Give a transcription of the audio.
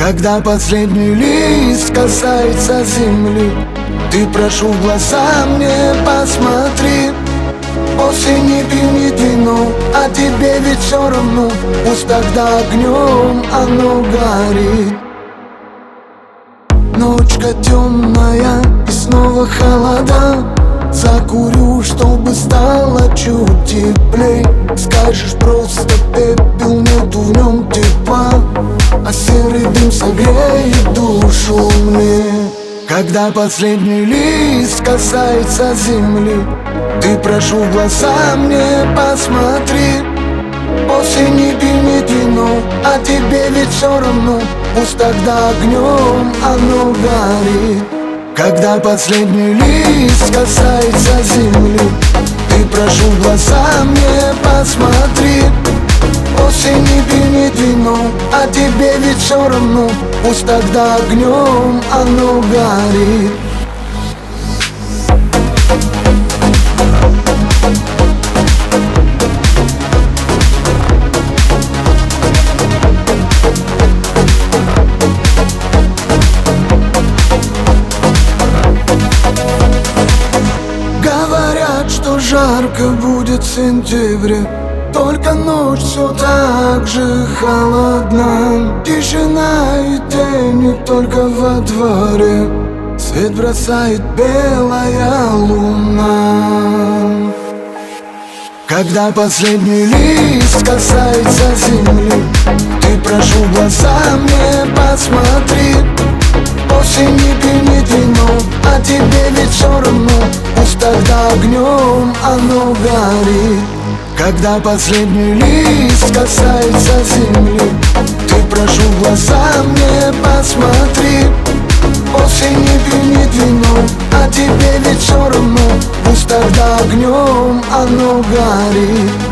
Когда последний лист касается земли, ты, прошу, в глаза мне посмотри. Осень пьянит вино, а тебе ведь все равно. Пусть тогда огнем оно горит. Ночка темная и снова холода. Закурю, чтобы стало чуть теплей. Скажешь просто пепел, нету в нем тепла, а серый дым согреет душу мне. Когда последний лист касается земли, ты, прошу, в глаза мне посмотри. Осень пьянит вино, а тебе ведь все равно. Пусть тогда огнем оно горит. Когда последний лист касается земли, ты, прошу, в глаза мне посмотри. Осень пьянит вино, а тебе ведь все равно. Пусть тогда огнем оно горит. Говорят, что жарко будет в сентябре, только ночь все так же холодна. Тишина и тени только во дворе, свет бросает белая луна. Когда последний лист касается земли, ты, прошу, в глаза мне посмотри. Осень пьянит вино, а тебе ведь все равно. Пусть тогда огнем оно горит. Когда последний лист касается земли, ты, прошу, в глаза мне посмотри. Осень пьянит вино, а тебе ведь все равно. Пусть тогда огнем оно горит.